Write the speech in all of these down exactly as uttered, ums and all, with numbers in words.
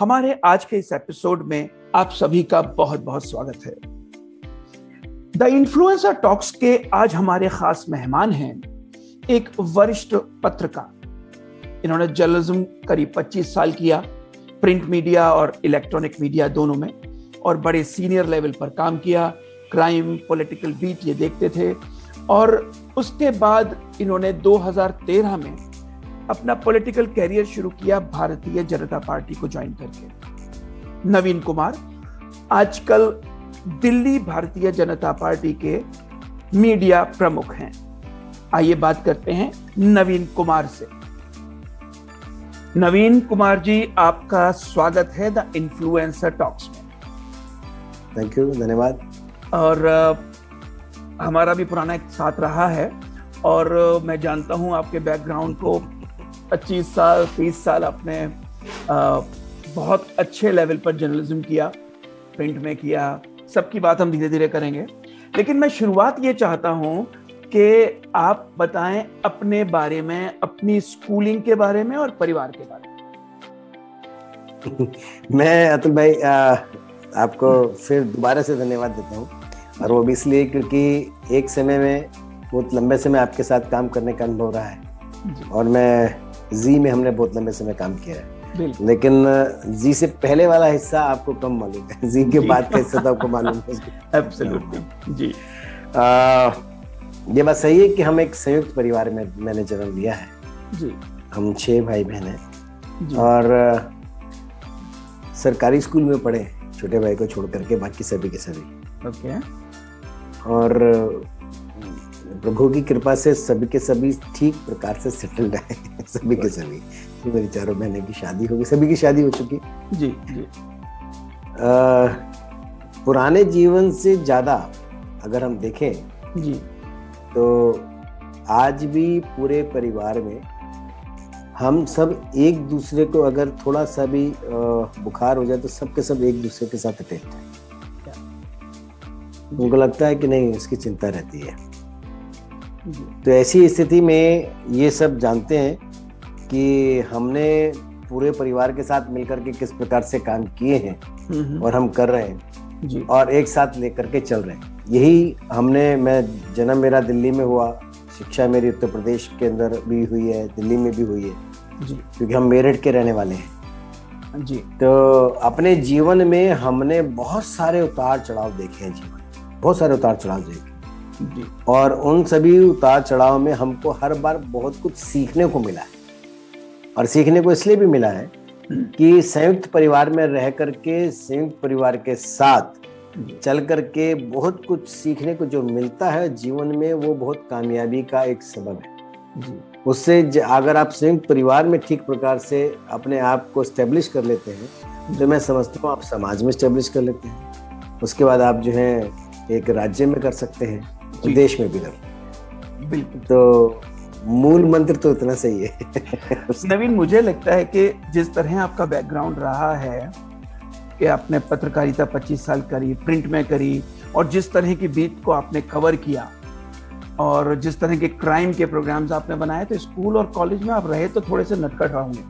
हमारे आज के इस एपिसोड में आप सभी का बहुत बहुत स्वागत है। द इन्फ्लुएंसर टॉक्स के आज हमारे खास मेहमान हैं एक वरिष्ठ पत्रकार। इन्होंने जर्नलिज्म करीब पच्चीस साल किया, प्रिंट मीडिया और इलेक्ट्रॉनिक मीडिया दोनों में, और बड़े सीनियर लेवल पर काम किया। क्राइम, पॉलिटिकल बीट ये देखते थे और उसके बाद इन्होंने दो हज़ार तेरह में अपना पॉलिटिकल कैरियर शुरू किया भारतीय जनता पार्टी को ज्वाइन करके। नवीन कुमार आजकल दिल्ली भारतीय जनता पार्टी के मीडिया प्रमुख हैं। आइए बात करते हैं नवीन कुमार से। नवीन कुमार जी, आपका स्वागत है द इन्फ्लुएंसर टॉक्स में। थैंक यू, धन्यवाद। और uh, हमारा भी पुराना एक साथ रहा है और uh, मैं जानता हूं आपके बैकग्राउंड को। पच्चीस साल तीस साल आपने uh, बहुत अच्छे लेवल पर जर्नलिज्म किया, प्रिंट में किया। सबकी बात हम धीरे धीरे करेंगे, लेकिन मैं शुरुआत ये चाहता हूं कि आप बताएं अपने बारे में, अपनी स्कूलिंग के बारे में और परिवार के बारे में। मैं अतुल भाई आ, आपको फिर दोबारा से धन्यवाद देता हूँ, और वो भी इसलिए क्योंकि एक समय में बहुत लंबे समय आपके साथ काम करने का अनुभव रहा है, और मैं जी में हमने बहुत लंबे समय काम किया है, लेकिन जी से पहले वाला हिस्सा आपको कम मालूम है। जी के बाद का हिस्सा तो आपको मालूम है। एब्सोल्युटली जी। आ, ये बात सही है कि हम एक संयुक्त परिवार में मैंने जन्म लिया है जी। हम छह भाई बहन हैं और सरकारी स्कूल में पढ़े, छोटे भाई को छोड़ करके बाकी सभी के सभी। ओके। और प्रभु की कृपा से सभी के सभी ठीक प्रकार से सेटल्ड है। सभी के सभी, मेरी चारों बहनों की शादी हो गई, सभी की शादी हो चुकी जी जी। आ, पुराने जीवन से ज्यादा अगर हम देखें जी, तो आज भी पूरे परिवार में हम सब एक दूसरे को, अगर थोड़ा सा भी बुखार हो जाए तो सब के सब एक दूसरे के साथ अटैच है। उनको लगता है कि नहीं, इसकी चिंता रहती है। तो ऐसी स्थिति में ये सब जानते हैं कि हमने पूरे परिवार के साथ मिलकर के किस प्रकार से काम किए हैं और हम कर रहे हैं जी, और एक साथ लेकर के चल रहे हैं। यही हमने, मैं जन्म मेरा दिल्ली में हुआ, शिक्षा मेरी उत्तर प्रदेश के अंदर भी हुई है, दिल्ली में भी हुई है जी, क्योंकि हम मेरठ के रहने वाले हैं जी। तो अपने जीवन में हमने बहुत सारे उतार चढ़ाव देखे हैं, जीवन बहुत सारे उतार चढ़ाव देखे जी, और उन सभी उतार चढ़ाव में हमको हर बार बहुत कुछ सीखने को मिला है। और सीखने को इसलिए भी मिला है कि संयुक्त परिवार में रह करके, संयुक्त परिवार के साथ चल करके बहुत कुछ सीखने को जो मिलता है जीवन में, वो बहुत कामयाबी का एक सबब है जी। उससे अगर आप संयुक्त परिवार में ठीक प्रकार से अपने आप को स्टेब्लिश कर लेते हैं, तो मैं समझता हूँ आप समाज में स्टेब्लिश कर लेते हैं। उसके बाद आप जो है एक राज्य में कर सकते हैं, देश में भी कर। बिल्कुल। तो मूल मंत्र तो इतना सही है। नवीन, मुझे लगता है कि जिस तरह आपका बैकग्राउंड रहा है कि आपने पत्रकारिता पच्चीस साल करी, प्रिंट में करी, और जिस तरह की बीट को आपने कवर किया और जिस तरह के क्राइम के प्रोग्राम्स आपने बनाए, तो स्कूल और कॉलेज में आप रहे तो थोड़े से नटखट होंगे।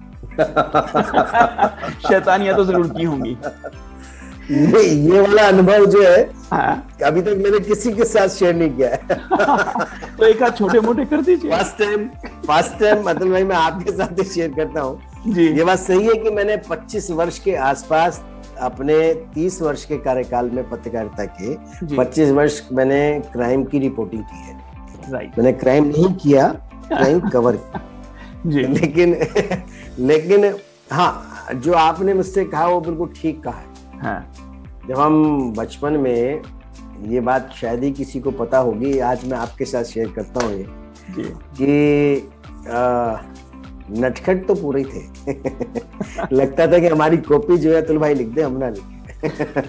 शैतानियां तो जरूर की होंगी। ये ये वाला अनुभव जो है हाँ? अभी तक मैंने किसी के साथ शेयर नहीं किया है। तो एक आध छोटे मोटे कर दीजिए। फर्स्ट टाइम फर्स्ट टाइम मतलब भाई मैं आपके साथ ही शेयर करता हूँ जी। ये बात सही है कि मैंने पच्चीस वर्ष के आसपास, अपने तीस वर्ष के कार्यकाल में पत्रकारिता के पच्चीस वर्ष मैंने क्राइम की रिपोर्टिंग की है। राइट। मैंने क्राइम नहीं किया, क्राइम कवर किया। लेकिन लेकिन हाँ, जो आपने मुझसे कहा वो बिल्कुल ठीक कहा है। हाँ। जब हम बचपन में, ये बात शायद ही किसी को पता होगी, आज मैं आपके साथ शेयर करता हूँ ये कि नटखट तो पूरे ही थे। लगता था कि हमारी कॉपी जो है अतुल भाई लिख दे, हम ना लिखे।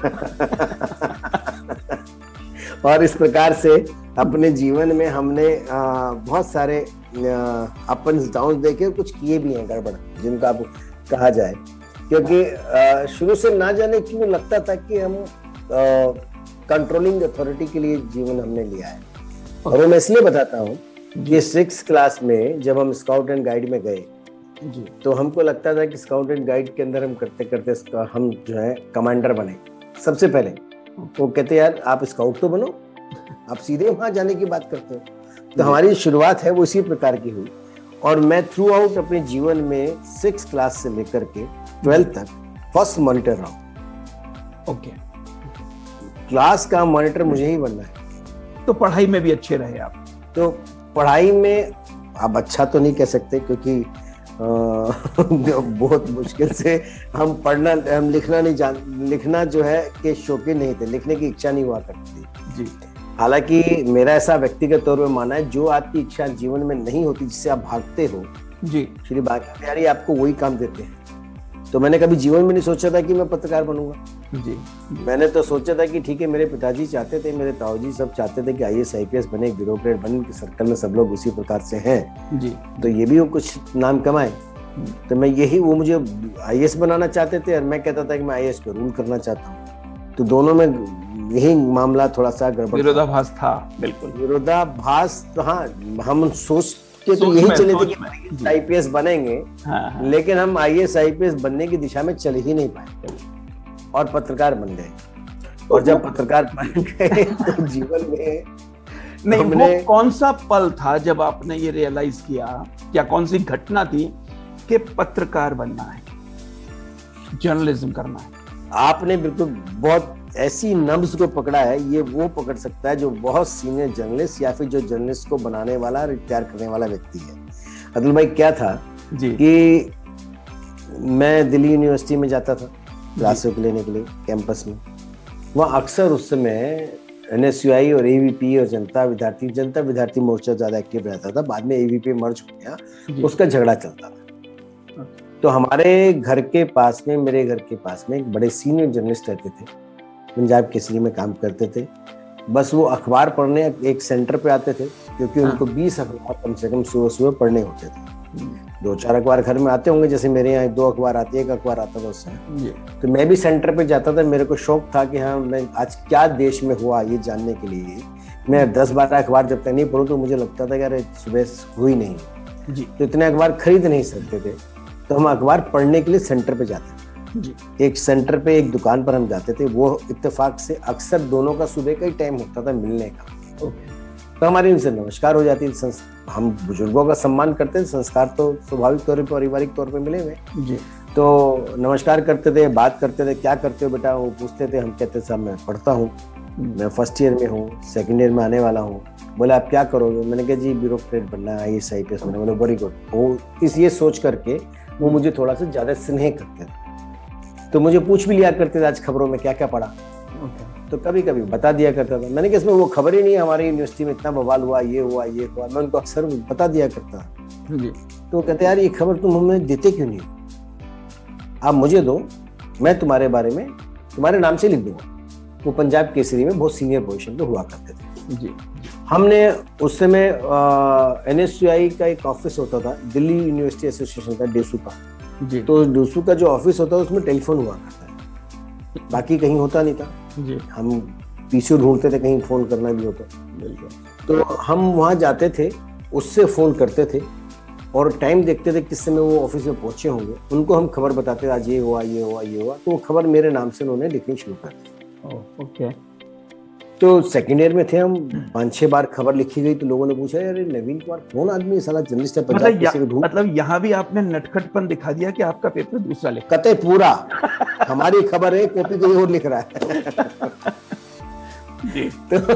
और इस प्रकार से अपने जीवन में हमने आ, बहुत सारे अप्स डाउन देखे, कुछ किए भी हैं गड़बड़, जिनको आप कहा जाए, क्योंकि शुरू से ना जाने क्यों लगता था कि हम कंट्रोलिंग अथॉरिटी के लिए जीवन हमने लिया है। और वो मैं इसलिए बताता हूँ कि सिक्स क्लास में जब हम स्काउट एंड गाइड में गए, जी। तो हमको लगता था कि स्काउट एंड गाइड के अंदर हम करते करते इसका हम जो है कमांडर बने सबसे पहले। वो कहते यार आप स्काउट तो बनो, आप सीधे वहां जाने की बात करते हो। तो हमारी शुरुआत है वो इसी प्रकार की हुई और मैं थ्रू आउट अपने जीवन में सिक्स क्लास से लेकर के ट्वेल्थ तक फर्स्ट मॉनिटर रहा हूँ। ओके। क्लास का मॉनिटर मुझे ही बनना है। तो पढ़ाई में भी अच्छे रहे आप? तो पढ़ाई में आप अच्छा तो नहीं कह सकते क्योंकि आ, बहुत मुश्किल से हम पढ़ना हम लिखना नहीं जान लिखना जो है के शौकीन नहीं थे, लिखने की इच्छा नहीं हुआ करती थी जी। हालांकि मेरा ऐसा व्यक्तिगत तौर पे मानना है जो आपकी इच्छा जीवन में नहीं होती, जिससे आप भागते हो जी, श्री बाकी आपको वही काम देते हैं। तो मैंने कभी जीवन में नहीं सोचा था कि मैं पत्रकार बनूंगा जी। मैंने तो सोचा था कि ठीक है, मेरे पिताजी चाहते थे, मेरे ताऊजी सब चाहते थे कि आईएएस आईपीएस बने, ब्यूरोक्रेट बने, कि सर्कल में सब लोग उसी प्रकार से हैं जी, तो ये भी वो कुछ नाम कमाए। तो मैं यही, वो मुझे आईएएस बनाना चाहते थे और मैं कहता था कि मैं आईएएस पे रूल करना चाहता हूँ। तो दोनों में यही मामला थोड़ा सा गड़बड़, विरोधाभास था। बिल्कुल विरोधाभास। हाँ, हम सोच के तो यही चले थे कि आईपीएस बनेंगे, हाँ, हाँ। लेकिन हम आईएएस आईपीएस बनने की दिशा में चल ही नहीं पाए और पत्रकार बन गए। और जब पत्रकार बन गए तो जीवन में नहीं, वो कौन सा पल था जब आपने ये रियलाइज किया, क्या कौन सी घटना थी कि पत्रकार बनना है, जर्नलिज्म करना है? आपने बिल्कुल बहुत ऐसी नब्ज को पकड़ा है। ये वो पकड़ सकता है जो बहुत सीनियर जर्नलिस्ट या फिर जो जर्नलिस्ट को बनाने वाला और तैयार करने वाला व्यक्ति है। अतुल भाई, क्या था जी कि मैं दिल्ली यूनिवर्सिटी में जाता था क्लासों को लेने के लिए कैंपस में। वहाँ अक्सर उस समय एनएसयूआई और एवीपी और जनता विद्यार्थी जनता विद्यार्थी मोर्चा ज्यादा एक्टिव रहता था। बाद में एवीपी मर्ज हो गया, उसका झगड़ा चलता था। तो हमारे घर के पास में, मेरे घर के पास में एक बड़े सीनियर जर्नलिस्ट रहते थे, पंजाब केसरी में काम करते थे। बस वो अखबार पढ़ने एक सेंटर पे आते थे क्योंकि हाँ। उनको बीस अखबार कम से कम सुबह सुबह पढ़ने होते थे। दो चार अखबार घर में आते होंगे, जैसे मेरे यहाँ दो अखबार आते, एक अखबार आता था उससे। तो मैं भी सेंटर पे जाता था। मेरे को शौक था कि हाँ, मैं आज क्या देश में हुआ ये जानने के लिए मैं दस बारह अखबार जब तक नहीं पढ़ूं तो मुझे लगता था कि यार सुबह हुई नहीं जी। तो इतने अखबार खरीद नहीं सकते थे, तो हम अखबार पढ़ने के लिए सेंटर पे जाते थे जी। एक सेंटर पे एक दुकान पर हम जाते थे। वो इत्तेफाक से अक्सर दोनों का सुबह का ही टाइम होता था मिलने का। तो हमारी उनसे नमस्कार हो जाती थी। हम बुजुर्गों का सम्मान करते थे, संस्कार तो स्वाभाविक तौर पर पारिवारिक तौर पे मिले हुए जी। तो नमस्कार करते थे, बात करते थे, क्या करते हो बेटा, वो पूछते थे। हम कहते साहब मैं पढ़ता हूँ, मैं फर्स्ट ईयर में हूँ, सेकेंड ईयर में आने वाला हूँ। बोले आप क्या करोगे? मैंने कहा जी ब्यूरोक्रेट बनना है, आईएएस आईपीएस बनना। बोले वेरी गुड। वो इस ये सोच करके वो मुझे थोड़ा सा ज्यादा स्नेह करते थे। तो मुझे पूछ भी लिया करते थे आज खबरों में क्या क्या पढ़ा। okay. तो कभी कभी बता दिया करता था। मैंने कहा इसमें वो खबर ही नहीं है, हमारी यूनिवर्सिटी में इतना बवाल हुआ, ये हुआ ये हुआ। मैं उनको अक्सर बता दिया करता जी। तो कहते यार ये खबर तुम हमें देते क्यों नहीं, आप मुझे दो, मैं तुम्हारे बारे में तुम्हारे नाम से लिख दूंगा। वो पंजाब केसरी में बहुत सीनियर पोजीशन पे हुआ करते थे जी। हमने उस समय एनएसयूआई का एक ऑफिस होता था, दिल्ली यूनिवर्सिटी एसोसिएशन का, डेसू का जी। तो डेसू का जो ऑफिस होता है उसमें टेलीफोन हुआ करता है, बाकी कहीं होता नहीं था जी। हम पीछे ढूंढते थे कहीं फोन करना भी होता। तो हम वहां जाते थे, उससे फोन करते थे और टाइम देखते थे किस समय वो ऑफिस में पहुंचे होंगे। उनको हम खबर बताते थे आज ये हुआ ये हुआ ये हुआ। तो वो खबर मेरे नाम से उन्होंने लिखनी शुरू कर दी। ओके। तो सेकेंड ईयर में थे हम, पांच छह बार खबर लिखी गई तो लोगों ने पूछा यार नवीन कुमार कौन आदमी, साला जर्नलिस्ट है पंजाब मतलब, या, मतलब यहाँ भी आपने नटखटपन दिखा दिया कि आपका पेपर दूसरा लिख कते पूरा हमारी खबर है, कॉपी कोई और लिख रहा है जी।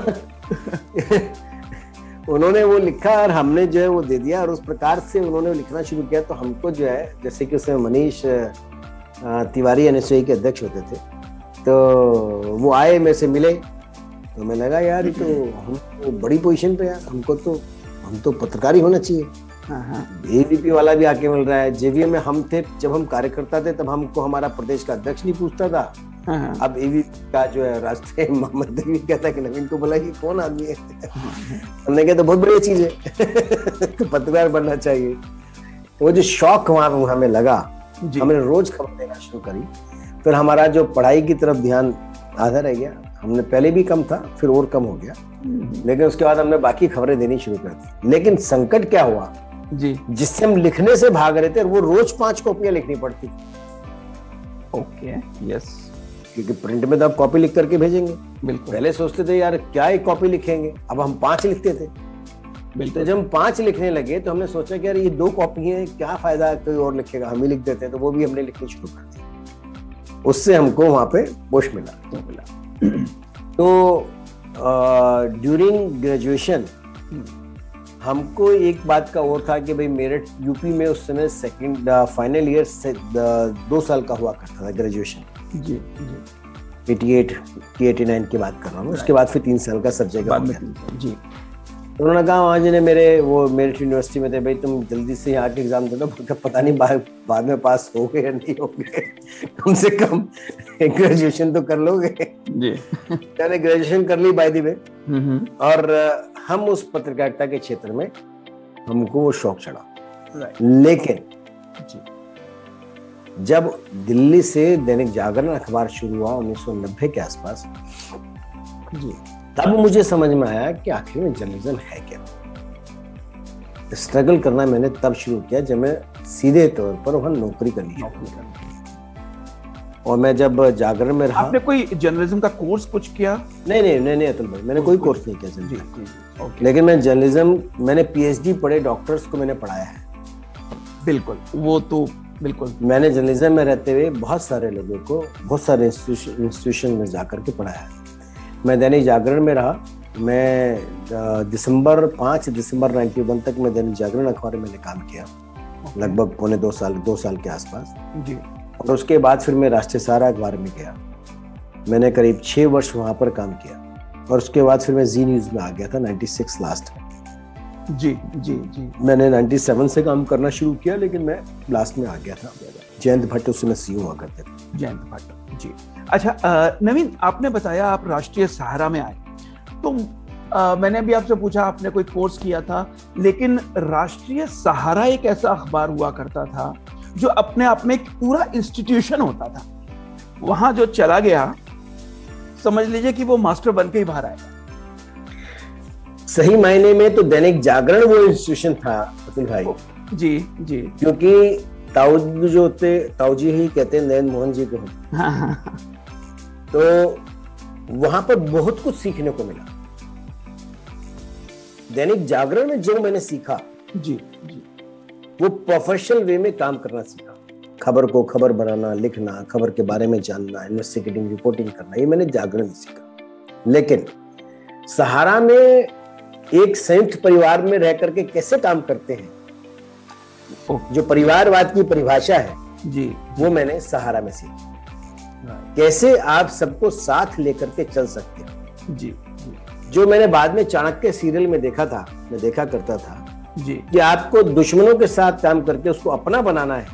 तो उन्होंने वो लिखा और हमने जो है वो दे दिया और उस प्रकार से उन्होंने लिखना शुरू किया। तो हमको जो है, जैसे कि उसमें मनीष तिवारी एनएसयूआई के अध्यक्ष होते थे, तो वो आए, मेरे से मिले। तो मैं लगा यार ये तो हम तो बड़ी पोजीशन पे यार, हमको तो हम तो पत्रकारी होना चाहिए। एबीपी वाला भी आके मिल रहा है। जेवीएम में हम थे, जब हम कार्यकर्ता थे तब हमको हमारा प्रदेश का अध्यक्ष नहीं पूछता था। अब एबीपी का जो है राष्ट्रीय महामंत्री भी कहता है कि नवीन को बोला कि कौन आदमी है। हमने कहा तो बहुत बढ़िया चीज है तो पत्रकार बनना चाहिए। वो जो शौक वहां पर हमें लगा, हमने रोज खबर देना शुरू करी। फिर हमारा जो पढ़ाई की तरफ ध्यान आधा रह गया। हमने पहले भी कम था, फिर और कम हो गया, लेकिन उसके बाद हमने बाकी खबरें देनी शुरू कर दी। लेकिन संकट क्या हुआ जी, जिससे हम लिखने से भाग रहे थे, और वो रोज पांच कॉपियां लिखनी पड़ती थी। ओके, यस, क्योंकि प्रिंट में तो आप कॉपी लिख करके भेजेंगे। बिल्कुल, पहले सोचते थे यार क्या एक कॉपी लिखेंगे, अब हम पांच लिखते थे। तो जब हम पांच लिखने लगे तो हमने सोचा कि यार ये दो कॉपी है, क्या फायदा कोई और लिखेगा, हम ही लिख देते हैं। तो वो भी हमने लिखनी शुरू कर दी। उससे हमको वहां पे पोस्ट मिला तो मिला तो ड्यूरिंग ग्रेजुएशन हमको एक बात का और था कि भाई मेरठ यूपी में उस समय सेकंड फाइनल ईयर से दो साल का हुआ करता था ग्रेजुएशन। जी जी अठासी उनयासी की बात कर रहा हूँ। उसके बाद फिर तीन साल का सब जगह हो गया। जी, तो उन्होंने कहा वहाँ जी ने मेरे वो मेरिट यूनिवर्सिटी में थे, भाई तुम जल्दी से यहाँ के एग्जाम दे दो, पता नहीं बाद बाद में पास हो गए या नहीं हो गए, कम से कम ग्रेजुएशन तो कर लोगे। जी मैंने ग्रेजुएशन कर ली बाय द वे। और हम उस पत्रकारिता के क्षेत्र में हमको वो शौक चढ़ा। लेकिन जी, जब दिल्ली से दैनिक जागरण अखबार शुरू हुआ उन्नीस सौ नब्बे के आसपास जी, तब मुझे समझ में आया कि आखिर में जर्नलिज्म है क्या। स्ट्रगल करना मैंने तब शुरू किया जब मैं सीधे तौर पर वहां नौकरी करनी शुरू। और मैं जब जागरण में रहा। आपने कोई जर्नलिज्म का कोर्स कुछ किया? नहीं नहीं नहीं, नहीं अतुल भाई, मैंने कोई कोर्स नहीं किया जर्नलिज्म। लेकिन मैं जर्नलिज्म, मैंने पीएचडी पढ़े डॉक्टर्स को मैंने पढ़ाया है। बिल्कुल, वो तो बिल्कुल। मैंने जर्नलिज्म में रहते हुए बहुत सारे लोगों को बहुत सारे इंस्टीट्यूशन में जाकर के पढ़ाया है। मैं दैनिक जागरण में रहा। मैं दिसंबर पाँच दिसंबर इक्यानवे तक मैं दैनिक जागरण अखबार में मैंने काम किया, लगभग पौने दो साल दो साल के आसपास जी। और उसके बाद फिर मैं राष्ट्रीय सहारा अखबार में गया। मैंने करीब छह वर्ष वहां पर काम किया। और उसके बाद फिर मैं जी न्यूज में आ गया था छियानवे लास्ट में। जी जी जी मैंने सत्तानवे से काम करना शुरू किया, लेकिन मैं लास्ट में आ गया था। जयंत भट्ट उस समय सीईओ हुआ करते थे। जयंत भट्ट जी। अच्छा नवीन, आपने बताया आप राष्ट्रीय सहारा में आए, तो आ, मैंने भी आपसे पूछा आपने कोई कोर्स किया था, लेकिन राष्ट्रीय सहारा एक ऐसा अखबार हुआ करता था जो अपने आप में एक पूरा इंस्टीट्यूशन होता था। वहां जो चला गया, समझ लीजिए कि वो मास्टर बन के ही बाहर आएगा। सही मायने में तो दैनिक जागरण वो इंस्टीट्यूशन था अतुल भाई। जी जी, क्योंकि ताऊ जो होते, ताऊ जी ही कहते हैं नरेंद्र मोहन जी को। हाँ, हाँ, तो वहां पर बहुत कुछ सीखने को मिला। दैनिक जागरण में जो मैंने सीखा जी जी, वो प्रोफेशनल वे में काम करना सीखा। खबर को खबर बनाना, लिखना, खबर के बारे में जानना, इन्वेस्टिगेटिंग रिपोर्टिंग करना, ये मैंने जागरण में सीखा। लेकिन सहारा में एक संयुक्त परिवार में रह करके कैसे काम करते हैं, जो परिवारवाद की परिभाषा है जी, वो मैंने सहारा में सीखी। कैसे आप सबको साथ लेकर के चल सकते हैं जी, जी। जो मैंने बाद में चाणक्य सीरियल में देखा था, मैं देखा करता था जी, कि आपको दुश्मनों के साथ काम करके उसको अपना बनाना है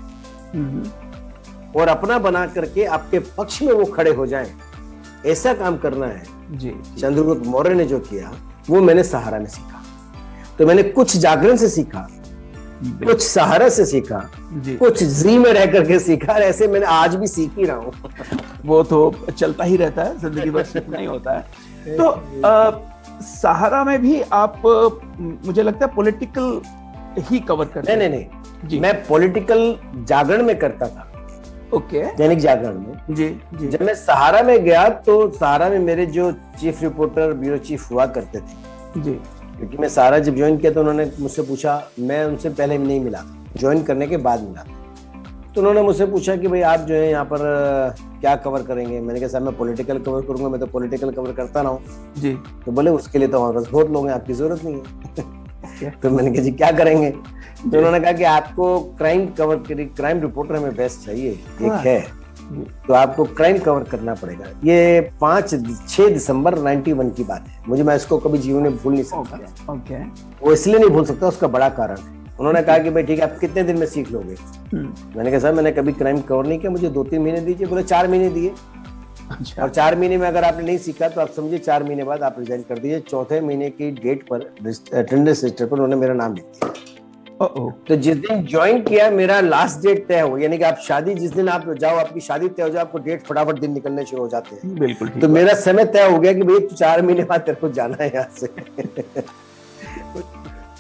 और अपना बना करके आपके पक्ष में वो खड़े हो जाएं, ऐसा काम करना है जी। चंद्रगुप्त मौर्य ने जो किया वो मैंने सहारा में सीखा। तो मैंने कुछ जागरण से सीखा, कुछ सहारा से सीखा, कुछ जी में रह करके सीखा, और ऐसे मैंने आज भी सीख ही रहा हूँ। वो तो चलता ही रहता है, जिंदगी भर सीखना ही होता है। तो आ, सहारा में भी आप, मुझे लगता है पॉलिटिकल ही कवर करते। नहीं नहीं नहीं, मैं पॉलिटिकल जागरण में करता था। ओके, दैनिक जागरण में जी जी। जब मैं सहारा में गया तो सहारा में मेरे जो चीफ रिपोर्टर, ब्यूरो चीफ हुआ करते थे जी, क्योंकि मैं सहारा जब ज्वाइन किया तो उन्होंने मुझसे पूछा, मैं उनसे पहले नहीं मिला, ज्वाइन करने के बाद मिला। तो उन्होंने मुझसे पूछा कि भाई आप जो है यहाँ पर क्या कवर करेंगे। मैंने कहा साहब मैं पॉलिटिकल कवर करूंगा, मैं तो पॉलिटिकल कवर करता रहा हूँ जी। तो बोले उसके लिए तो हमारे पास बहुत लोग हैं, आपकी जरूरत नहीं है। तो मैंने कहा जी क्या करेंगे। तो उन्होंने कहा कि आपको क्राइम कवर, क्राइम रिपोर्टर हमें बेस्ट चाहिए एक है, तो आपको क्राइम कवर करना पड़ेगा। ये पांच छह दिसंबर इक्यानवे की बात है। मुझे, मैं इसको कभी जीवन में भूल नहीं सकता। ओके, वो इसलिए नहीं भूल सकता, उसका बड़ा कारण है। उन्होंने कहा कि भाई ठीक है, आप कितने दिन में सीख लोगे। मैंने कहा सर मैंने कभी क्राइम कवर नहीं किया, मुझे दो तीन महीने दीजिए। बोले चार महीने दिए। अच्छा। और चार महीने में अगर आपने नहीं सीखा तो आप समझिए चार महीने बाद आप रिजाइन कर दीजिए। चौथे महीने की डेट पर अटेंडेंस रजिस्टर पर उन्होंने मेरा नाम लिख दिया। तो जिस दिन ज्वाइन किया मेरा लास्ट डेट तय हो, यानी कि आप शादी जिस दिन आप जाओ, आपकी शादी तय हो जाए, आपको डेट फटाफट दिन निकलने शुरू हो जाते हैं। बिल्कुल। तो मेरा समय तय हो गया कि भाई चार महीने बाद तेरे को जाना है यहाँ से।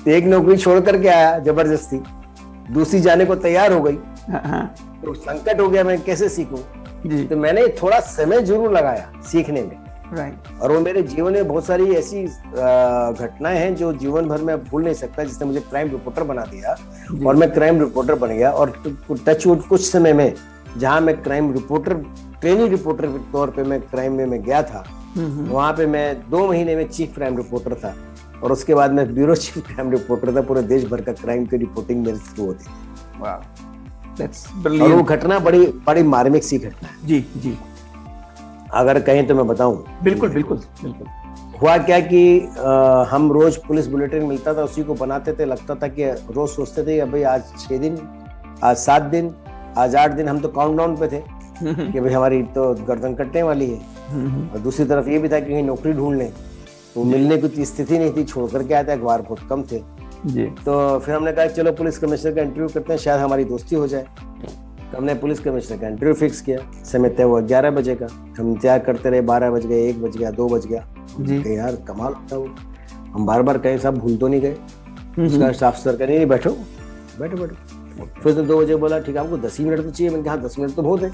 एक नौकरी छोड़ करके आया जबरदस्ती, दूसरी जाने को तैयार हो गई, तो संकट हो गया, मैं कैसे सीखूं। तो मैंने थोड़ा समय जरूर लगाया सीखने में, राइट। और वो मेरे जीवन में बहुत सारी ऐसी घटनाएं हैं जो जीवन भर मैं भूल नहीं सकता, जिसने मुझे क्राइम रिपोर्टर बना दिया और मैं क्राइम रिपोर्टर बन गया। और टचवुड कुछ समय में जहां मैं क्राइम रिपोर्टर, ट्रेनिंग रिपोर्टर के तौर पे मैं क्राइम में मैं गया था, वहां पे मैं दो महीने में चीफ क्राइम रिपोर्टर था, और उसके बाद मैं ब्यूरो चीफ क्राइम रिपोर्टर था। पूरे देश भर का क्राइम की रिपोर्टिंग मेरी शुरू होती थी। वाह, दैट्स और ब्रिलियंट। वो घटना बड़ी बड़ी मार्मिक सी घटना है। जी जी, अगर कहें तो मैं बताऊं। बिल्कुल बिल्कुल बिल्कुल। हुआ क्या कि आ, हम रोज पुलिस बुलेटिन मिलता था, उसी को बनाते थे। लगता था कि रोज सोचते थे भाई आज छह दिन, आज सात दिन, आज आठ दिन। हम तो काउंटडाउन पे थे कि भाई हमारी तो गर्दन कटने वाली है। और दूसरी तरफ ये भी था कि कहीं नौकरी ढूंढ लें, तो मिलने की स्थिति नहीं थी, छोड़ करके आया था, अखबार बहुत कम थे जी। तो फिर हमने कहा चलो पुलिस कमिश्नर का इंटरव्यू करते हैं, शायद हमारी दोस्ती हो जाए। तो हमने पुलिस कमिश्नर का इंटरव्यू फिक्स किया। समय तय हुआ ग्यारह बजे का। हम इंतजार करते रहे, बारह बज गए, एक बज गया, दो बज गया जी। यार कमाल होता वो, हम बार बार कहीं साहब भूल तो नहीं गए। उसका स्टाफ सर कह नहीं बैठो बैठो बैठो। फिर तो दो बजे बोला ठीक है आपको दस ही मिनट तो चाहिए। मैंने कहा दस मिनट तो बहुत है।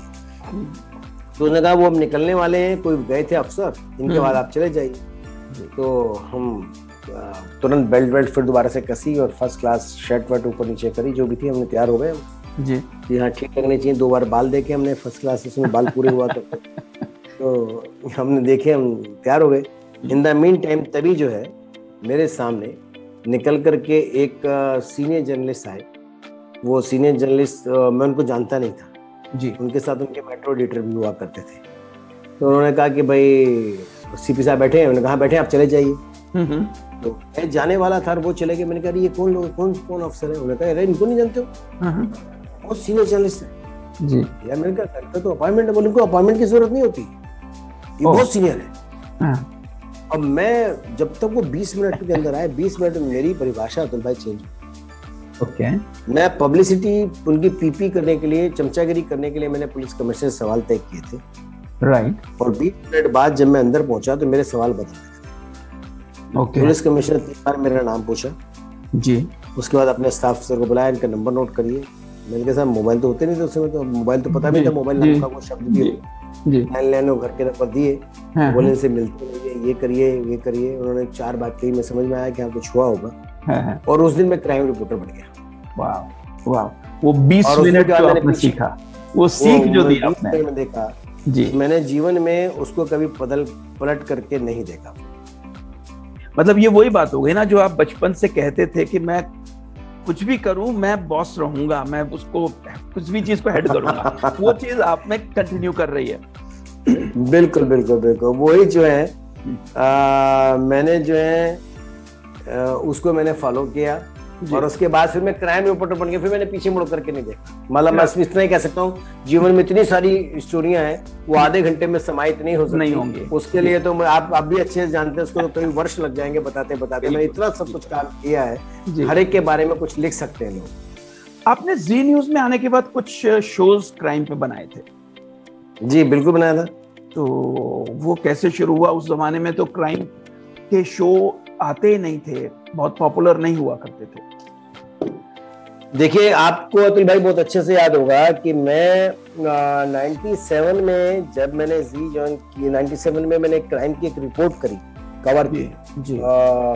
तो उसने कहा वो हम निकलने वाले हैं, कोई गए थे अफसर, इनके बाद आप चले जाइए। तो हम तुरंत बेल्ट बेल्ट फिर दोबारा से कसी और फर्स्ट क्लास शर्ट वर्ट ऊपर नीचे करी, जो भी थी हमने तैयार हो गए जी। यहाँ ठीक लगने चाहिए। दो बार बाल देखे हमने फर्स्ट क्लास, उसमें बाल पूरे हुआ तो तो हमने देखे, हम तैयार हो गए। इन द मीन टाइम तभी जो है मेरे सामने निकल करके एक सीनियर जर्नलिस्ट आए। वो सीनियर जर्नलिस्ट मैं उनको जानता नहीं था जी। उनके साथ उनके मेट्रो एडिटर भी हुआ करते थे। तो उन्होंने कहा कि भाई सीपी साहब बैठे हैं। उन्होंने कहा बैठे आप चले जाइए। तो मैं जाने वाला था और वो चले गए। मैंने कहा ये कौन लोग, कौन कौन अफसर है? उन्होंने कहा अरे इनको नहीं जानते हो, बहुत सीनियर जर्नलिस्ट है जी। यार मैंने कहा करते तो अपॉइंटमेंट है। बोले इनको अपॉइंटमेंट की जरूरत नहीं होती, ये बहुत सीनियर है। अब मैं जब तक वो बीस मिनट के अंदर आए, बीस मिनट में मेरी परिभाषा अतुल भाई चेंज ओके okay. मैं पब्लिसिटी उनकी पीपी करने के लिए, चमचागिरी करने के लिए मैंने पुलिस कमिश्नर से सवाल तय किए थे राइट right. और बीस मिनट बाद जब मैं अंदर पहुंचा तो मेरे सवाल बदल गए। okay. पुलिस कमिश्नर तीन बार मेरा नाम पूछा जी। उसके बाद अपने स्टाफ सर को बुलाया, इनका नंबर नोट करिए। मैंने कहा साहब मोबाइल तो होते नहीं थे उस समय, तो मोबाइल तो पता नहीं था, मोबाइल नाम का कोई शब्द भी लैंडलाइन घर के नंबर दिए। बोले इनसे मिलते रहिए, ये करिए ये करिए। उन्होंने चार बात कही, मैं समझ में आया कि हाँ कुछ हुआ होगा। और उस दिन मैं क्राइम रिपोर्टर बन गया। वाह वाह, वो बीस मिनट जो आपने सीखा, वो सीख जो दी आपने, मैंने देखा जी। मैंने जीवन में उसको कभी बदल पलट करके नहीं देखा। मतलब ये वही बात हो गई ना जो आप बचपन से कहते थे कि मैं कुछ भी करूं मैं बॉस रहूंगा, मैं उसको कुछ भी चीज को हेड करूंगा। वो चीज आप में कंटिन्यू कर रही है। बिल्कुल बिल्कुल बिल्कुल वही जो है आ, मैंने जो है आ, उसको मैंने फॉलो किया। और उसके बाद फिर मैं क्राइम रिपोर्टर बन गया। फिर मैंने पीछे मुड़ करके नहीं देखा। मतलब मैं इतना ही कह सकता हूँ, जीवन में इतनी सारी स्टोरियां हैं, वो आधे घंटे में समाहित नहीं हो सकती नहीं होंगी। उसके लिए तो मैं आप आप भी अच्छे से जानते हैं, उसको तो कई वर्ष लग जाएंगे बताते बताते। मैंने इतना सब कुछ काम किया है, हर एक के बारे में कुछ लिख सकते हैं लोग। आपने जी न्यूज में आने के बाद कुछ शोज क्राइम पे बनाए थे? जी बिल्कुल बनाया था। तो वो कैसे शुरू हुआ? उस जमाने में तो क्राइम के शो आते ही नहीं थे, बहुत पॉपुलर नहीं हुआ करते थे। देखिए आपको अतुल भाई बहुत अच्छे से याद होगा कि मैं सत्तानवे में जब मैंने जी ज्वाइन की, सत्तानवे में मैंने क्राइम की एक रिपोर्ट करी, कवर की जी। आ,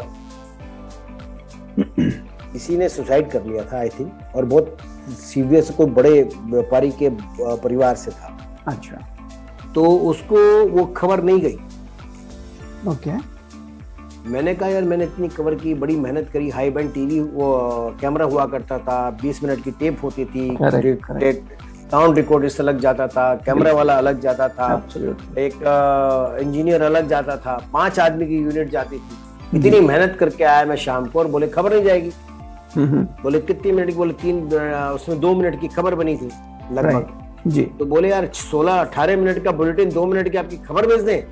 किसी ने सुसाइड कर लिया था आई थिंक, और बहुत सीरियस, कोई बड़े व्यापारी के परिवार से था। अच्छा। तो उसको वो खबर नहीं गई। Okay okay. मैंने कहा यार मैंने इतनी कवर की, बड़ी मेहनत करी, हाई बैंड टीवी वो कैमरा हुआ करता था, बीस मिनट की टेप होती थी, साउंड रिकॉर्ड इससे लग जाता था, कैमरा वाला अलग जाता था, एक इंजीनियर अलग जाता था, पांच आदमी की यूनिट जाती थी। इतनी मेहनत करके आया मैं शाम को, और बोले खबर नहीं जाएगी। बोले कितनी मिनट की? बोले तीन, उसमें दो मिनट की खबर बनी थी लगभग जी। तो बोले यार सोलह अठारह मिनट का बुलेटिन, दो मिनट की आपकी खबर भेज दें।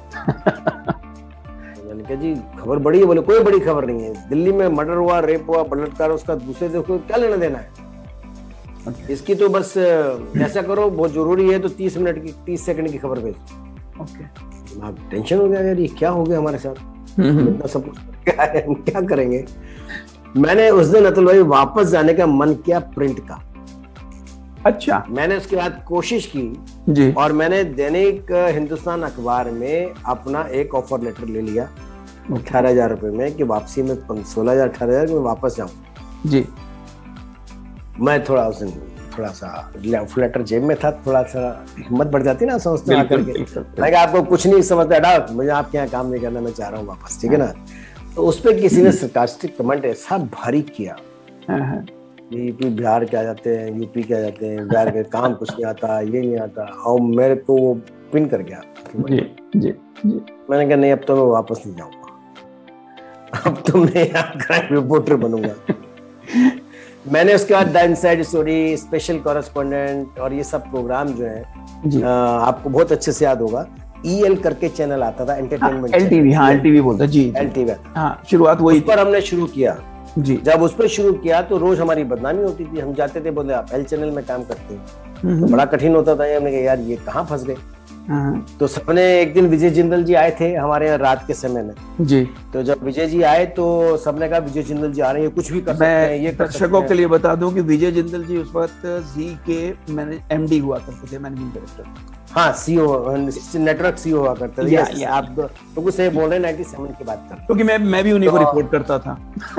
मैंने कहा जी खबर बड़ी है। बोले कोई बड़ी खबर नहीं है, दिल्ली में मर्डर हुआ, रेप हुआ, बलात्कार, उसका दूसरे देखो क्या लेना देना है। okay. इसकी तो बस ऐसा करो, बहुत जरूरी है तो तीस मिनट की, तीस सेकंड की खबर भेजो। okay. टेंशन हो गया यार, ये क्या हो गया हमारे साथ, इतना सब कुछ क्या है, क्या करेंगे। मैंने उस दिन अतुल भाई वापस जाने का मन किया प्रिंट का। अच्छा। मैंने उसके बाद कोशिश की जी। और मैंने दैनिक हिंदुस्तान अखबार में अपना एक ऑफर लेटर ले लिया अठारह हजार रुपए में कि वापसी में सोलह हजार अठारह हजार में वापस जाऊं। जी। मैं थोड़ा उस दिन थोड़ा सा लेटर जेब में था, थोड़ा सा हिम्मत बढ़ जाती ना सोचते हैं आकर के, मैं आपको कुछ नहीं समझता डाउट, मुझे आपके यहाँ काम नहीं करना, मैं चाह रहा हूँ वापस, ठीक है ना। तो उस पर किसी ने सरकास्टिक कमेंट ऐसा भारी किया, यूपी बिहार के आ जाते हैं, यूपी के आ जाते हैं, बिहार के काम कुछ नहीं आता, ये नहीं आता, और मेरे को वो पिन कर गया। जी, जी, जी। मैंने कहा नहीं अब तो मैं वापस नहीं जाऊंगा, अब तो मैं यहाँ क्राइम रिपोर्टर बनूंगा। मैंने उसके बाद the inside story, special correspondent और ये सब प्रोग्राम जो है आपको बहुत अच्छे से याद होगा, ई एल करके चैनल आता था, एंटरटेनमेंट एल टी वी, हाँ एल टी वी बोलता जी, एल टी वी, हाँ शुरुआत वही पर हमने शुरू किया जी। जब उस पर शुरू किया तो रोज हमारी बदनामी होती थी, हम जाते थे बोले आप एल चैनल में काम करते हैं, तो बड़ा कठिन होता था। हमने कहा यार ये कहाँ फंस गए। तो सबने एक दिन विजय जिंदल जी आए थे हमारे यहाँ रात के समय में जी, तो जब विजय जी आए तो सबने कहा विजय जिंदल जी आ रहे हैं, कुछ भी कर सकते हैं, ये दर्शकों के लिए बता दूं कि विजय जिंदल जी उस वक्त जी के मैंने एम डी हुआ करते थे, मैनेजिंग डायरेक्टर। हाँ, सीईओ, नेटवर्क सीईओ हुआ करते थे। यस, आप तो कुछ बोल रहे हैं सत्तानवे की बात कर, क्योंकि मैं मैं भी उन्हीं को रिपोर्ट करता था।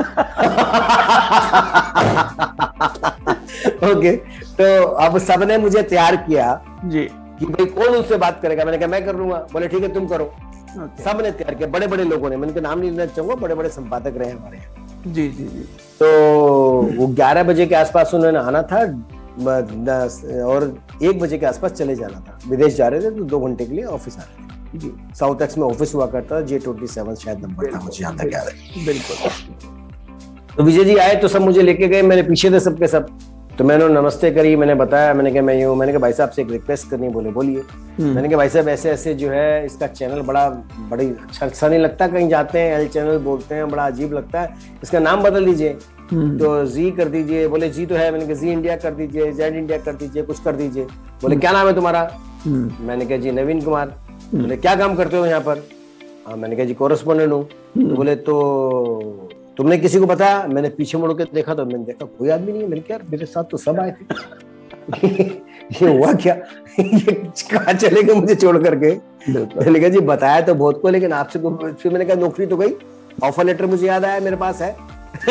ओके, तो अब सबने मुझे तैयार किया जी कि भाई कौन उनसे बात करेगा। मैंने कहा मैं कर लूंगा। बोले ठीक है तुम करो। okay. सबने तैयार किया, बड़े बड़े लोगों ने, मैंने कहा नाम नहीं लेना चाहूंगा, बड़े बड़े संपादक रहे हमारे यहाँ। जी जी जी। तो वो ग्यारह बजे के आसपास उन्होंने आना था और एक बजे के आसपास चले जाना था। विदेश जा रहे थे तो दो घंटे के लिए ऑफिस आ रहे थे जी। साउथ एक्स में ऑफिस हुआ करता था, जे ट्वेंटी सेवन शायद नंबर था, मुझे यहाँ तक याद है। बिल्कुल। तो विजय जी आए तो सब मुझे लेके गए, मेरे पीछे थे सबके सब। तो मैंने नमस्ते करी, मैंने बताया, मैंने कहा मैं यूँ, मैंने कहा भाई साहब से एक रिक्वेस्ट करनी, बोले बोलिए। मैंने कहा भाई साहब ऐसे ऐसे जो है इसका चैनल बड़ा बड़ी अच्छा अच्छा नहीं लगता, कहीं जाते हैं एल चैनल बोलते हैं, बड़ा अजीब लगता है, इसका नाम बदल दीजिए। तो जी कर दीजिए। बोले जी तो है। मैंने कहा जी इंडिया कर दीजिए, जेड इंडिया कर दीजिए, कुछ कर दीजिए। बोले क्या नाम है तुम्हारा? मैंने कहा जी नवीन कुमार। बोले क्या काम करते हो यहाँ पर? हाँ, मैंने कहा जी कोरेस्पोंडेंट हूँ। तो बोले तो तुमने किसी को बताया? मैंने पीछे मुड़ के देखा तो मैंने देखा कोई आदमी नहीं है। मैंने कहा यार मेरे साथ तो सब आए थे। ये हुआ क्या? ये कहाँ चले गए मुझे छोड़ करके? मैंने कहा जी बताया तो बहुत को, लेकिन आपसे को, फिर मैंने कहा नौकरी तो गई, ऑफर लेटर मुझे याद आया मेरे पास है।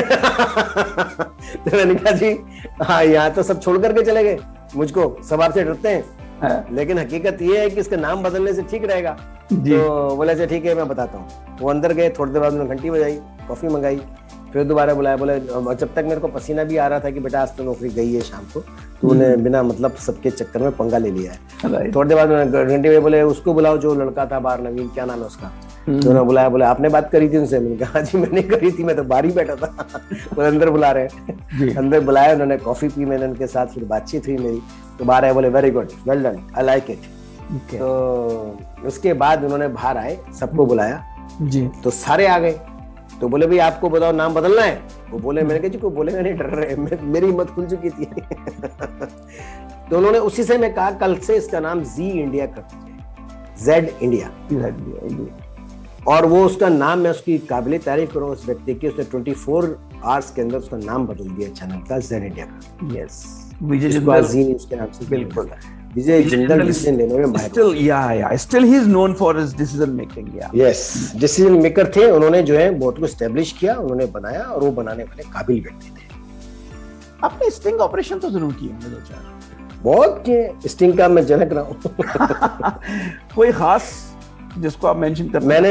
तो मैंने कहा जी हाँ, यहाँ तो सब छोड़ करके चले गए मुझको, सब आपसे डरते हैं। हाँ। लेकिन हकीकत ये है कि इसका नाम बदलने से ठीक रहेगा। तो बोले अच्छा ठीक है मैं बताता हूँ। वो अंदर गए, थोड़ी देर बाद उन्होंने घंटी बजाई, कॉफी मंगाई, फिर दोबारा बुलाया। बोले जब तक मेरे को पसीना भी आ रहा था कि बेटा आज तो नौकरी गई है शाम को, तो उन्हें बिना मतलब सबके चक्कर में पंगा ले लिया है। थोड़ी देर बाद उन्होंने घंटी में बोले उसको बुलाओ जो लड़का था बाहर, नवीन क्या नाम है उसका। तो उन्होंने बुलाया। बोले आपने बात करी थी उनसे? मैंने कहा जी मैंने करी थी, मैं तो बाहर ही बैठा था। बोले अंदर बुला रहे। अंदर बुलाया, उन्होंने कॉफी पी, मैंने उनके साथ फिर बातचीत हुई मेरी। तो बाहर आए, बोले very good, well done, I like it. तो उसके बाद उन्होंने बाहर आए, सबको बुलाया जी। तो सारे आ गए। तो बोले भाई आपको बताओ नाम बदलना है? वो बोले, मैंने कहा जी कोई बोलेगा नहीं, डर रहे, मेरी हिम्मत खुल चुकी थी। तो उन्होंने उसी से मैं कहा कल से इसका नाम जी इंडिया कर दीजिए, जेड इंडिया। और वो उसका नाम, मैं उसकी काबिले तारीफ करूँ उस व्यक्ति की, उसने चौबीस आवर्स के अंदर उसका नाम बदल दिया चैनल का, जेड इंडिया का। यस, विजय जिंदल जी उसके नाम से। बिल्कुल, विजय जिंदल डिसीजन लेने में माहिर। Still yeah yeah still he is known for his decision making. Yeah yes, decision maker थे। उन्होंने जो है बहुत कुछ एस्टैब्लिश किया, उन्होंने बनाया, और वो बनाने वाले काबिल व्यक्ति थे। आपने स्टिंग ऑपरेशन तो जरूर किए होंगे दो चार? बहुत किए, स्टिंग का मैं जनक रहा हूँ। कोई खास जिसको आप मेंशन करते? मैंने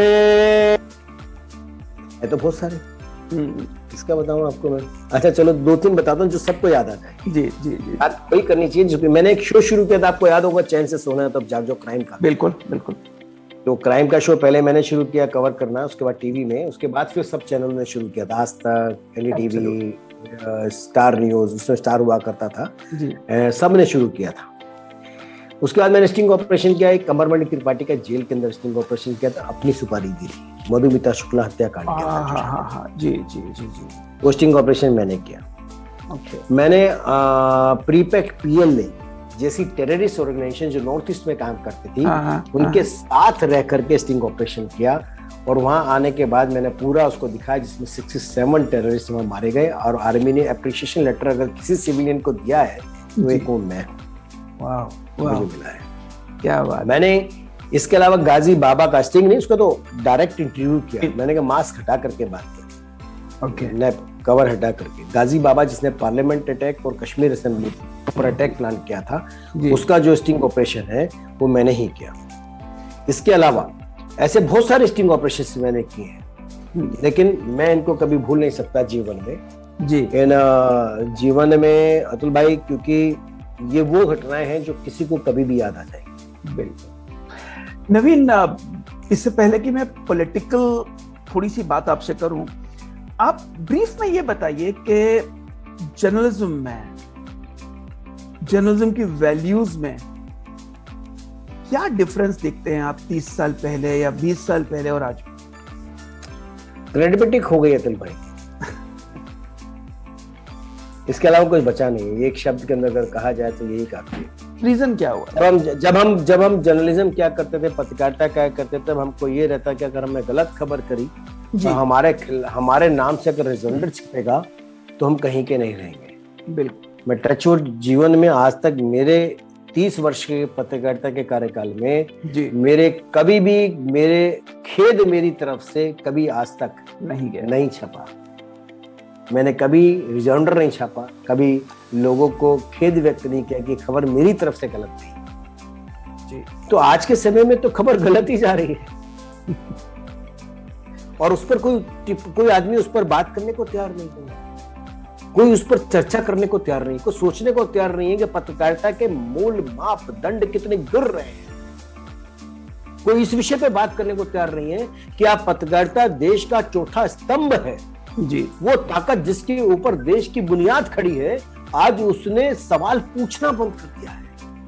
है तो बहुत सारे, किसका बताऊं आपको मैं? अच्छा चलो दो तीन बताता हूँ जो सबको याद आता है। जी जी जी, बात वही करनी चाहिए जो मैंने एक शो शुरू किया था, आपको याद होगा, चैन से सोना है तब जाग जाओ, क्राइम का। बिल्कुल बिल्कुल। तो क्राइम का शो पहले मैंने शुरू किया कवर करना, उसके बाद टीवी में, उसके बाद फिर सब चैनल ने शुरू किया था, Aaj Tak, L TV, star news, उसमें स्टार हुआ करता था जी, सब ने शुरू किया था। उसके बाद मैंने स्टिंग ऑपरेशन किया, एक कमरमणि त्रिपाठी का जेल के अंदर स्टिंग ऑपरेशन किया था, अपनी सुपारी दी थी, मधुमिता शुक्ला हत्याकांड किया था। जी जी जी जी, वो स्टिंग ऑपरेशन मैंने किया। okay. मैंने प्रीपेक पीएलए जैसी टेररिस्ट ऑर्गेनाइजेशन जो नॉर्थ ईस्ट में काम करती थी, उनके साथ रह करके स्टिंग ऑपरेशन किया। और वहां आने के बाद मैंने पूरा उसको दिखाया, जिसमें सड़सठ टेररिस्ट वहां मारे गए, और आर्मी ने एप्रिसिएशन लेटर अगर किसी सिविलियन को दिया है तो एक हूं मैं। वाह, मुझे मिला है। क्या बात। मैंने इसके अलावा गाजी बाबा का स्टिंग नहीं, उसका तो डायरेक्ट इंटरव्यू किया। मैंने कहा मास्क हटा करके बात कर, ओके, ने कवर हटा करके। गाजी बाबा जिसने पार्लियामेंट अटैक और कश्मीर असेंबली पर अटैक प्लान किया था, उसका जो स्टिंग ऑपरेशन है वो मैंने ही किया। इसके अलावा ऐसे बहुत सारे स्टिंग ऑपरेशन मैंने किए हैं, लेकिन मैं इनको कभी भूल नहीं सकता जीवन में जी। इन जीवन में अतुल भाई, क्योंकि ये वो घटनाएं हैं जो किसी को कभी भी याद आ जाएगी। बिल्कुल। नवीन, इससे पहले कि मैं पॉलिटिकल थोड़ी सी बात आपसे करूं, आप ब्रीफ में ये बताइए कि जर्नलिज्म में, जर्नलिज्म की वैल्यूज में क्या डिफरेंस देखते हैं आप तीस साल पहले या बीस साल पहले और आज? क्रेडिबिलिटी खो गई अतुल भाई, इसके अलावा कुछ बचा नहीं। एक शब्द के अंदर अगर कहा जाए तो यही काफी है। रीजन क्या हुआ? जब हम जब हम जब हम जर्नलिज्म क्या करते थे, पत्रकारिता क्या करते थे, तब हमको ये रहता कि अगर हमने गलत खबर करी तो हमारे हमारे नाम से अगर रिजल्ट छिपेगा तो हम कहीं के नहीं रहेंगे। बिल्कुल। मैं टचवुड जीवन में आज तक मेरे तीस वर्ष के पत्रकारिता के कार्यकाल में जी, मेरे कभी भी मेरे खेद मेरी तरफ से कभी आज तक नहीं गया, नहीं छपा। मैंने कभी रिजॉइंडर नहीं छापा, कभी लोगों को खेद व्यक्त नहीं किया कि खबर मेरी तरफ से गलत थी जी। तो आज के समय में तो खबर गलत ही जा रही है और उस पर कोई कोई आदमी उस पर बात करने को तैयार नहीं है, कोई उस पर चर्चा करने को तैयार नहीं, कोई सोचने को तैयार नहीं है कि पत्रकारिता के मूल मापदंड कितने गिर रहे हैं। कोई इस विषय पे बात करने को तैयार नहीं है कि आप पत्रकारिता देश का चौथा स्तंभ है जी, वो ताकत जिसके ऊपर देश की बुनियाद खड़ी है, आज उसने सवाल पूछना बंद कर दिया है।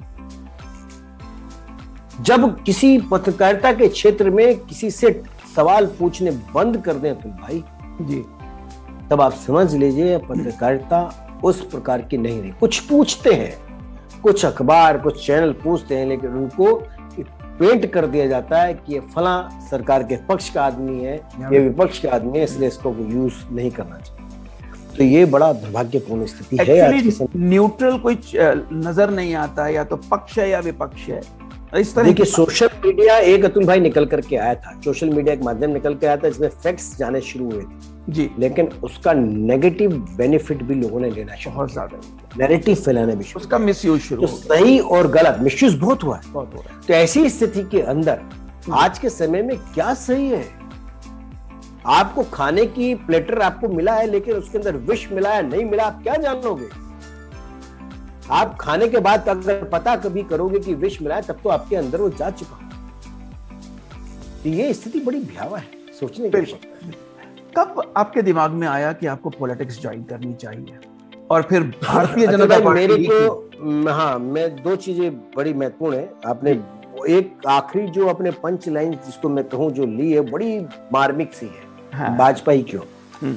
जब किसी पत्रकारिता के क्षेत्र में किसी से सवाल पूछने बंद कर दें तो भाई जी, तब आप समझ लीजिए पत्रकारिता उस प्रकार की नहीं रही। कुछ पूछते हैं, कुछ अखबार कुछ चैनल पूछते हैं, लेकिन उनको पेंट कर दिया जाता है कि ये फला सरकार के पक्ष का आदमी है, ये विपक्ष का आदमी है, इसलिए इसको यूज नहीं करना चाहिए। तो ये बड़ा दुर्भाग्यपूर्ण स्थिति है। एक्चुअली न्यूट्रल कोई नजर नहीं आता, या तो पक्ष है या विपक्ष है। इस तरह देखिए सोशल मीडिया एक अतुल भाई निकल करके आया था, सोशल मीडिया एक माध्यम निकल के आया था जिसमें फैक्ट्स जाने शुरू हुए थे जी, लेकिन उसका नेगेटिव बेनिफिट भी लोगों ने लेना शुरू बहुत ज्यादा, नैरेटिव फैलाने भी शुरू, उसका मिसयूज शुरू, तो सही और गलत मिसयूज बहुत हुआ है, बहुत हो रहा है। तो ऐसी स्थिति के अंदर आज के समय में क्या सही है? आपको खाने की प्लेटर आपको मिला है, लेकिन उसके अंदर विष मिला है नहीं मिला, आप क्या जानोगे? आप खाने के बाद अगर पता कभी करोगे कि विष मिला है, तब तो आपके अंदर वो जा चुका। तो ये स्थिति बड़ी भयावह है, सोचने की बात है। कब आपके दिमाग में आया कि आपको पॉलिटिक्स ज्वाइन करनी चाहिए, और फिर भारतीय जनता पार्टी? मेरे को हाँ, मैं दो चीजें बड़ी महत्वपूर्ण है। आपने एक आखिरी जो अपने पंच लाइन जिसको मैं कहूँ जो ली है, बड़ी मार्मिक सी है। हाँ। भाजपा ही क्यों?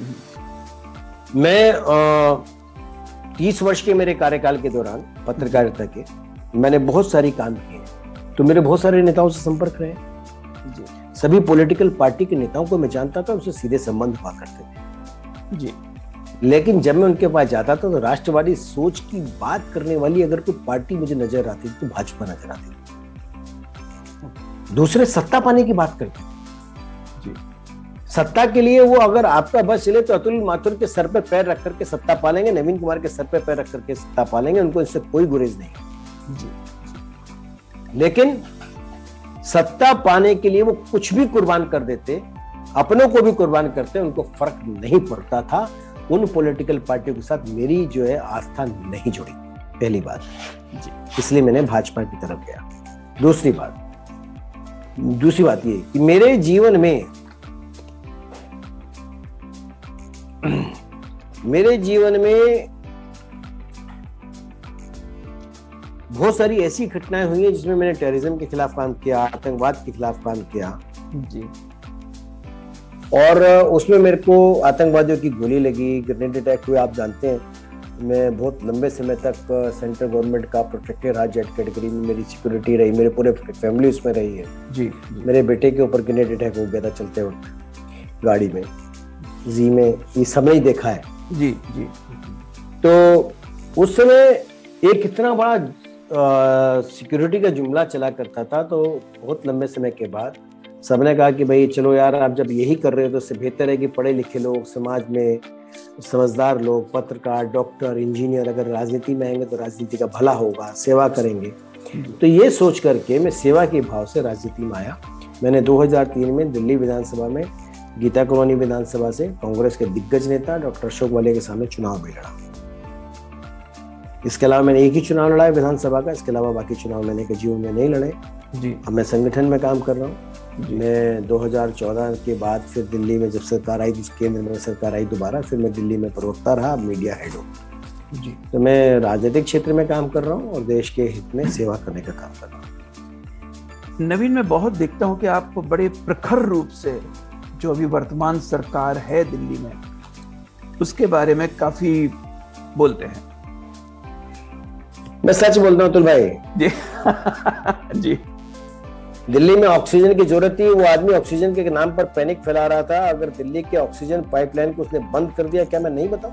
मैं आ, तीस वर्ष के मेरे कार्यकाल के दौरान पत्रकारिता के मैंने बहुत सारी काम किए, तो मेरे बहुत सारे नेताओं से संपर्क रहे जी। सभी पॉलिटिकल पार्टी के नेताओं को मैं जानता था, उनसे सीधे संबंध हुआ करते थे जी। लेकिन जब मैं उनके पास जाता था तो राष्ट्रवादी सोच की बात करने वाली अगर कोई पार्टी मुझे नजर आती तो भाजपा नजर आती थी। दूसरे सत्ता पाने की बात करते थे जी। सत्ता के लिए वो अगर आपका बस चले तो अतुल माथुर के सर पे पैर रख करके सत्ता पालेंगे, नवीन कुमार के सर पे पैर रख करके सत्ता पालेंगे, उनको इससे कोई गुरेज नहीं जी। लेकिन सत्ता पाने के लिए वो कुछ भी कुर्बान कर देते, अपनों को भी कुर्बान करते, उनको फर्क नहीं पड़ता था। उन पॉलिटिकल पार्टियों के साथ मेरी जो है आस्था नहीं जुड़ी, पहली बात जी। इसलिए मैंने भाजपा की तरफ गया। दूसरी बात दूसरी बात ये कि मेरे जीवन में मेरे जीवन में बहुत सारी ऐसी घटनाएं हुई हैं जिसमें मैंने टेररिज्म के खिलाफ काम किया, आतंकवाद के खिलाफ काम किया जी। और उसमें मेरे को आतंकवादियों की गोली लगी, ग्रेनेड अटैक हुए, आप जानते हैं। मैं बहुत लंबे समय तक सेंट्रल गवर्नमेंट का प्रोटेक्टेड हार्ट कैटेगरी में मेरी सिक्योरिटी रही, मेरे पूरे फैमिली उसमें रही है। जी, जी। मेरे बेटे के ऊपर ग्रेनेड अटैक हो गया था चलते वक्त गाड़ी में, जी में, ये सब नहीं देखा है। जी जी। तो उस समय एक इतना बड़ा सिक्योरिटी का जुमला चला करता था, तो बहुत लंबे समय के बाद सबने कहा कि भाई चलो यार, आप जब यही कर रहे हो तो इससे बेहतर है कि पढ़े लिखे लोग, समाज में समझदार लोग, पत्रकार, डॉक्टर, इंजीनियर अगर राजनीति में आएंगे तो राजनीति का भला होगा, सेवा करेंगे। तो ये सोच करके मैं सेवा के भाव से राजनीति में आया। मैंने दो हज़ार तीन में दिल्ली विधानसभा में गीता कॉलोनी विधानसभा से कांग्रेस के दिग्गज नेता डॉक्टर अशोक वाले के सामने चुनाव भी लड़ा। इसके अलावा मैंने एक ही चुनाव लड़ा है विधानसभा का, इसके अलावा बाकी चुनाव मैंने के जीवन में नहीं लड़े। जी। अब मैं संगठन में काम कर रहा हूँ। मैं दो हज़ार चौदह के बाद फिर दिल्ली में जब सरकार आई, केंद्र में सरकार आई दोबारा, फिर मैं दिल्ली में प्रवक्ता रहा, मीडिया हेड हूँ। जी। तो मैं राजनीतिक क्षेत्र में काम कर रहा हूँ और देश के हित में सेवा करने का काम कर रहा हूँ। नवीन, मैं बहुत देखता हूँ कि आप बड़े प्रखर रूप से जो अभी वर्तमान सरकार है दिल्ली में, उसके बारे में काफी बोलते हैं। मैं सच बोलता हूँ अतुल भाई। जी। जी। दिल्ली में ऑक्सीजन की जरूरत थी, वो आदमी ऑक्सीजन के नाम पर पैनिक फैला रहा था। अगर दिल्ली के ऑक्सीजन पाइपलाइन को उसने बंद कर दिया, क्या मैं नहीं बताऊं?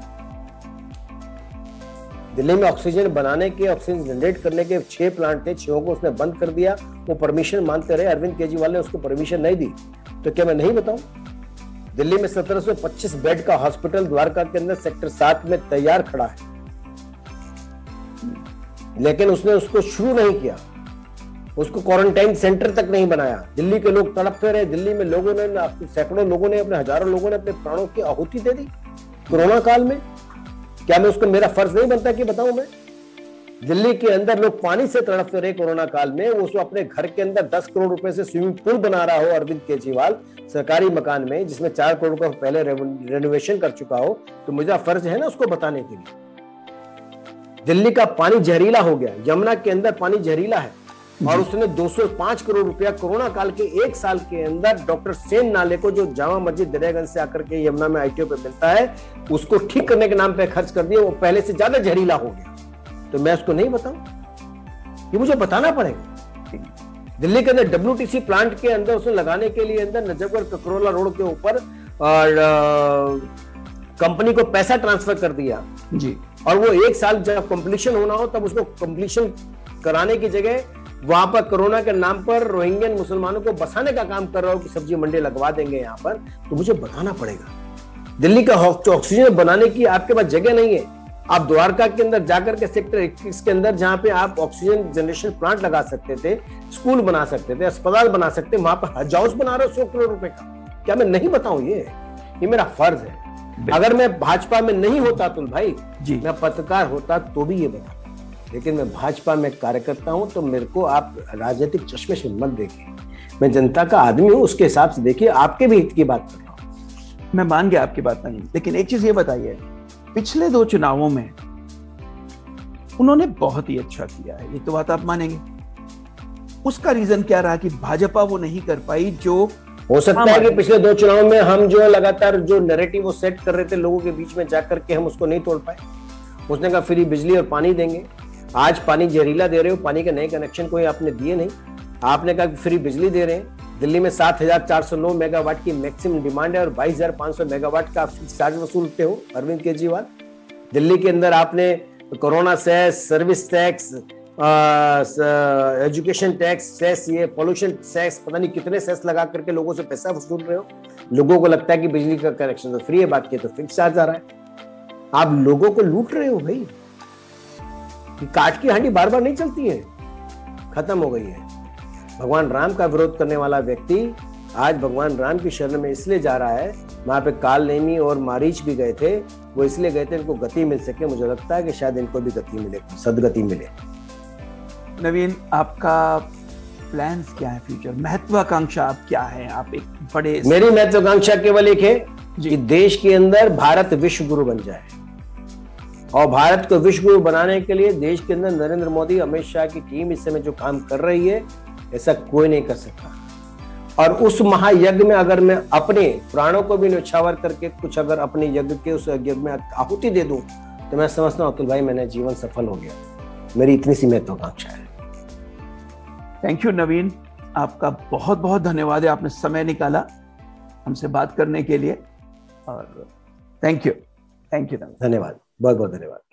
दिल्ली में ऑक्सीजन बनाने के, ऑक्सीजन जनरेट करने के छह प्लांट थे, छह को उसने बंद कर दिया। वो परमिशन मांगते रहे, अरविंद केजरीवाल ने उसको परमिशन नहीं दी, तो क्या मैं नहीं बताऊं? दिल्ली में सत्रह सौ पच्चीस बेड का हॉस्पिटल द्वारका के अंदर सेक्टर सात में तैयार खड़ा है, लेकिन उसने उसको शुरू नहीं किया, उसको क्वारंटाइन सेंटर तक नहीं बनाया। दिल्ली के लोग तड़पते रहे। दिल्ली में लोगों ने, सैकड़ों लोगों ने, अपने हजारों लोगों ने अपने प्राणों की आहुति दे दी कोरोना काल में। क्या मैं उसको, मेरा फर्ज नहीं बनता कि बताऊं मैं? दिल्ली के अंदर लोग पानी से तड़पते रहे कोरोना काल में, वो अपने घर के अंदर दस करोड़ रुपए से स्विमिंग पूल बना रहा हो अरविंद केजरीवाल सरकारी मकान में, जिसमें चार करोड़ का पहले रेनोवेशन कर चुका हो, तो मुझे फर्ज है ना उसको बताने के लिए। दिल्ली का पानी जहरीला हो गया, यमुना के अंदर पानी जहरीला है, और उसने दो सौ पाँच करोड़ रुपया कोरोना काल के एक साल के अंदर डॉक्टर सेन नाले को, जो जामा मस्जिद दरियागंज से आकर के यमुना में आईटीओ पे मिलता है, उसको ठीक करने के नाम पे खर्च कर दिया। वो पहले से ज्यादा जहरीला हो गया, तो मैं उसको नहीं बताऊं? ये मुझे बताना पड़ेगा। दिल्ली के अंदर डब्ल्यूटीसी प्लांट के अंदर उसने लगाने के लिए अंदर नजफगढ़ ककरोला रोड के ऊपर और कंपनी को पैसा ट्रांसफर कर दिया जी, और वो एक साल जब कंप्लीशन होना हो तब उसको कंप्लीशन कराने की जगह वहां पर कोरोना के नाम पर रोहिंग्यन मुसलमानों को बसाने का काम कर रहा हो कि सब्जी मंडी लगवा देंगे यहाँ पर, तो मुझे बताना पड़ेगा। दिल्ली का ऑक्सीजन बनाने की आपके पास जगह नहीं है। आप द्वारका के अंदर जाकर के सेक्टर इक्कीस के अंदर, जहां पे आप ऑक्सीजन जनरेशन प्लांट लगा सकते थे, स्कूल बना सकते थे, अस्पताल बना सकते, वहां पर हज हाउस बना रहे हो सौ करोड़ रुपए का। क्या मैं नहीं बताऊं? ये ये मेरा फर्ज है। अगर मैं भाजपा में नहीं होता अतुल भाई जी, मैं पत्रकार होता तो भी ये बता, लेकिन मैं भाजपा में कार्यकर्ता हूं, तो मेरे को आप राजनीतिक चश्मे से मत देखिए। मैं जनता का आदमी हूं, उसके हिसाब से देखिए। आपके भी हित की बात कर रहा हूं। मैं मान गया आपकी बात नहीं, लेकिन एक चीज ये बताइए, पिछले दो चुनावों में उन्होंने बहुत ही अच्छा किया है, ये तो बात आप मानेंगे। उसका रीजन क्या रहा कि भाजपा वो नहीं कर पाई? जो हो सकता है कि पिछले दो चुनावों में हम जो लगातार जो नैरेटिव वो सेट कर रहे थे लोगों के बीच में जाकर के, हम उसको नहीं तोड़ पाए। उसने कहा फ्री बिजली और पानी देंगे, आज पानी जहरीला दे रहे हो, पानी के नए कनेक्शन कोई आपने दिए नहीं। आपने कहा फ्री बिजली दे रहे हैं। दिल्ली में सात हजार चार सौ नौ मेगावाट की मैक्सिमम डिमांड है और बाईस हजार पांच सौ मेगावाट का फिक्स चार्ज वसूलते हो अरविंद केजरीवाल। दिल्ली के अंदर आपने corona cess, service tax, education tax, cess, ये पॉल्यूशन टैक्स, पता नहीं कितने सेस लगा करके लोगों से पैसा वसूल रहे हो। लोगों को लगता है कि बिजली का कनेक्शन तो फ्री है, बात की तो फिक्स चार्ज आ रहा है। आप लोगों को लूट रहे हो भाई। काट की हांडी बार बार नहीं चलती है, खत्म हो गई है। भगवान राम का विरोध करने वाला व्यक्ति आज भगवान राम की शरण में इसलिए जा रहा है। वहां पे काल नेमी और मारीच भी गए थे, वो इसलिए गए थे इनको गति मिल सके। मुझे लगता है कि शायद इनको भी गति मिले, सदगति मिले। नवीन, आपका प्लान्स क्या है फ्यूचर, महत्वाकांक्षा आप क्या है? आप एक बड़े, मेरी महत्वाकांक्षा केवल एक है कि देश के अंदर भारत विश्व गुरु बन जाए, और भारत को विश्व गुरु बनाने के लिए देश के अंदर नरेंद्र मोदी, अमित शाह की टीम इस समय जो काम कर रही है, ऐसा कोई नहीं कर सकता। और उस महायज्ञ में अगर मैं अपने प्राणों को भी न्यौछावर करके कुछ अगर अपने यज्ञ के उस यज्ञ में आहुति दे दूं, तो मैं समझता हूँ अतुल भाई मैंने जीवन सफल हो गया। मेरी इतनी सी महत्वाकांक्षा है। थैंक यू नवीन, आपका बहुत बहुत धन्यवाद है, आपने समय निकाला हमसे बात करने के लिए। और thank you, thank you Naveen. धन्यवाद, बहुत बहुत धन्यवाद।